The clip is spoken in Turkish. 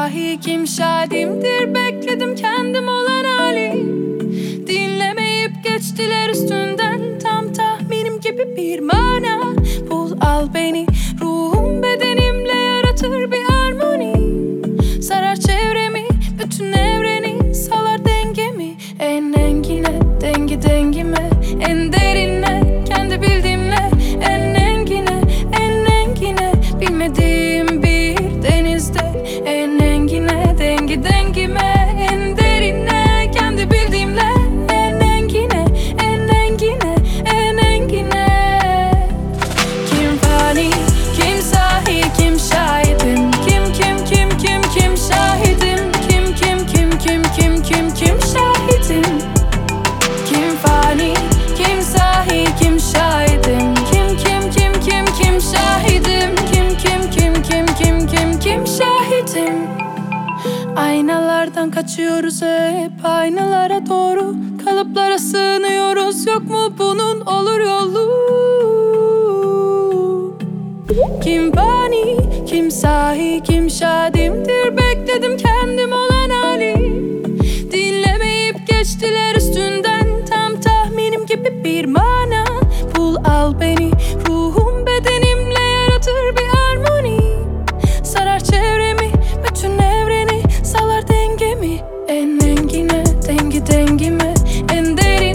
sahi, kim şahidimdir? Bekledim kendim olan hali. Dinlemeyip geçtiler üstünden, tam tahminim gibi bir mana. Bul al beni, ruhum bedenimle yaratır bir harmoni. Sarar çevremi, bütün evreni, salar dengemi. En engine, dengi dengime, en derine, kendi bildiğimle. En engine, en engine, bilmediğim bir denizde. En engine, dengi dengime, en derine, kendi bildiğimle. En engine, en engine, en engine. Kim fani, kim sahi, kim şahidim? Kim şahidim? Kim şahidim? Kim fani, kim sahi, kim şahidim? Kim şahidim? Kim şahidim? Aynalardan kaçıyoruz hep, aynalara doğru, kalıplara sığınıyoruz. Yok mu bunun olur yolu? Kim fani, kim sahi, kim şahidimdir? Bekledim kendim olan hali. Dinlemeyip geçtiler üstünden, tam tahminim gibi bir mana. Bul al beni, ruhum bedenimle yaratır bir harmoni. Sarar çevremi, bütün evreni, salar dengemi. En engine, dengi dengime, en derin.